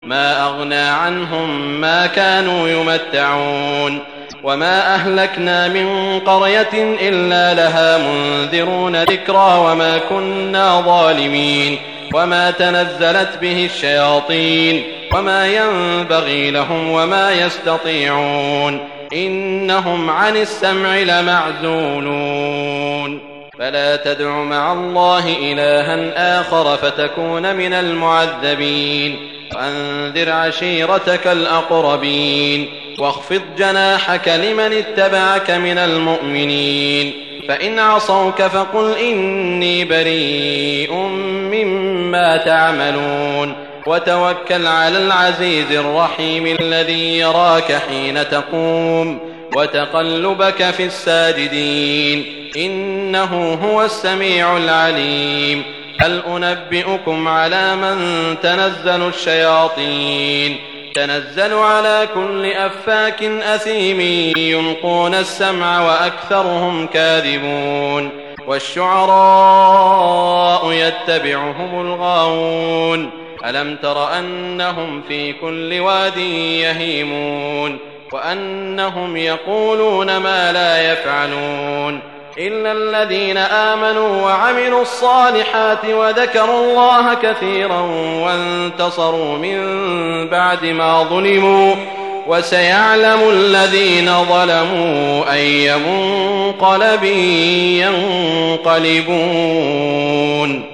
ما أغنى عنهم ما كانوا يمتعون وما أهلكنا من قرية إلا لها منذرون ذكرى وما كنا ظالمين وما تنزلت به الشياطين وما ينبغي لهم وما يستطيعون إنهم عن السمع لمعزولون فلا تدع مع الله إلها آخر فتكون من المعذبين وأنذر عشيرتك الأقربين واخفض جناحك لمن اتبعك من المؤمنين فإن عصوك فقل إني بريء مما تعملون وتوكل على العزيز الرحيم الذي يراك حين تقوم وتقلبك في الساجدين إنه هو السميع العليم هل أنبئكم على من تنزل الشياطين تنزل على كل أفاك أثيم يلقون السمع وأكثرهم كاذبون والشعراء يتبعهم الغاوون ألم تر أنهم في كل واد يهيمون وأنهم يقولون ما لا يفعلون إلا الذين آمنوا وعملوا الصالحات وذكروا الله كثيرا وانتصروا من بعد ما ظلموا وسيعلم الذين ظلموا أي منقلب ينقلبون.